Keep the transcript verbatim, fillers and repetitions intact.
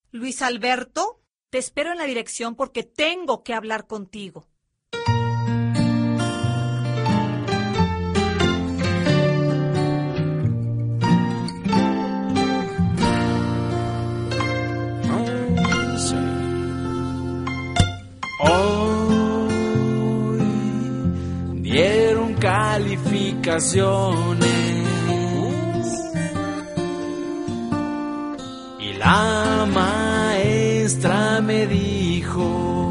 Luis Alberto, te espero en la dirección porque tengo que hablar contigo. Hoy dieron calificaciones y la maestra me dijo: